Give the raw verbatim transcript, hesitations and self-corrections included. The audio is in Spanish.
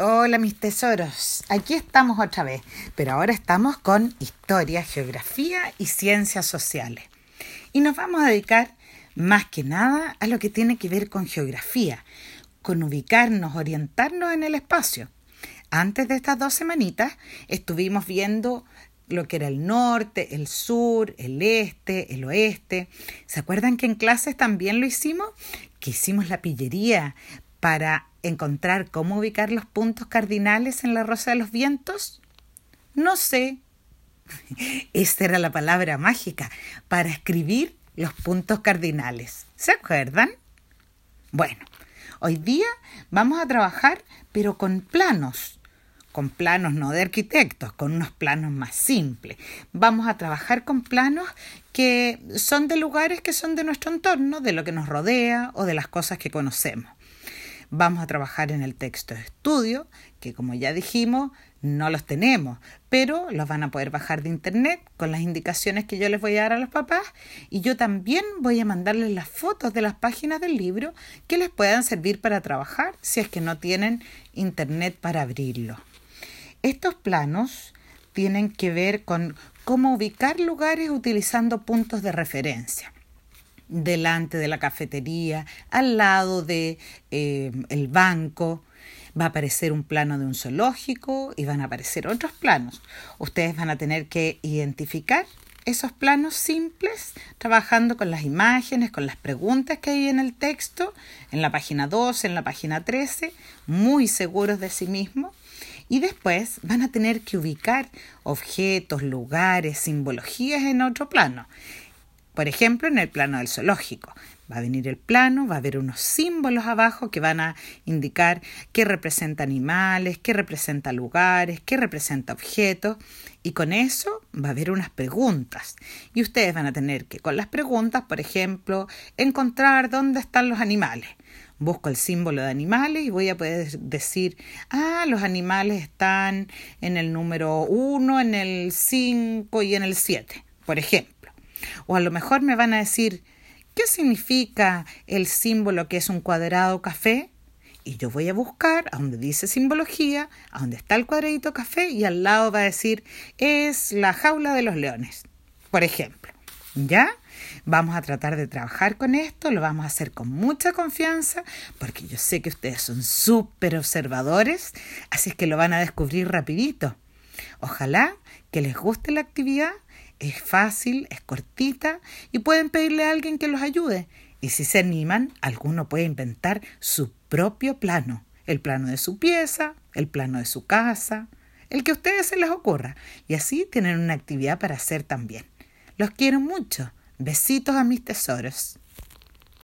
Hola mis tesoros, aquí estamos otra vez, pero ahora estamos con historia, geografía y ciencias sociales. Y nos vamos a dedicar más que nada a lo que tiene que ver con geografía, con ubicarnos, orientarnos en el espacio. Antes de estas dos semanitas estuvimos viendo lo que era el norte, el sur, el este, el oeste. ¿Se acuerdan que en clases también lo hicimos? Que hicimos la pillería para encontrar cómo ubicar los puntos cardinales en la Rosa de los Vientos. No sé. Esa era la palabra mágica para escribir los puntos cardinales. ¿Se acuerdan? Bueno, hoy día vamos a trabajar, pero con planos. Con planos no de arquitectos, con unos planos más simples. Vamos a trabajar con planos que son de lugares que son de nuestro entorno, de lo que nos rodea o de las cosas que conocemos. Vamos a trabajar en el texto de estudio, que como ya dijimos, no los tenemos, pero los van a poder bajar de internet con las indicaciones que yo les voy a dar a los papás, y yo también voy a mandarles las fotos de las páginas del libro que les puedan servir para trabajar si es que no tienen internet para abrirlo. Estos planos tienen que ver con cómo ubicar lugares utilizando puntos de referencia. Delante de la cafetería, al lado de eh, el banco, va a aparecer un plano de un zoológico y van a aparecer otros planos. Ustedes van a tener que identificar esos planos simples, trabajando con las imágenes, con las preguntas que hay en el texto, en la página doce, en la página trece, muy seguros de sí mismos. Y después van a tener que ubicar objetos, lugares, simbologías en otro plano. Por ejemplo, en el plano del zoológico. Va a venir el plano, va a haber unos símbolos abajo que van a indicar qué representa animales, qué representa lugares, qué representa objetos. Y con eso va a haber unas preguntas. Y ustedes van a tener que, con las preguntas, por ejemplo, encontrar dónde están los animales. Busco el símbolo de animales y voy a poder decir, ah, los animales están en el número uno, en el cinco y en el siete, por ejemplo. O a lo mejor me van a decir, ¿qué significa el símbolo que es un cuadrado café? Y yo voy a buscar a donde dice simbología, a donde está el cuadradito café, y al lado va a decir, es la jaula de los leones, por ejemplo. ¿Ya? Vamos a tratar de trabajar con esto, lo vamos a hacer con mucha confianza, porque yo sé que ustedes son súper observadores, así es que lo van a descubrir rapidito. Ojalá que les guste la actividad. Es fácil, es cortita y pueden pedirle a alguien que los ayude. Y si se animan, alguno puede inventar su propio plano. El plano de su pieza, el plano de su casa, el que a ustedes se les ocurra. Y así tienen una actividad para hacer también. Los quiero mucho. Besitos a mis tesoros.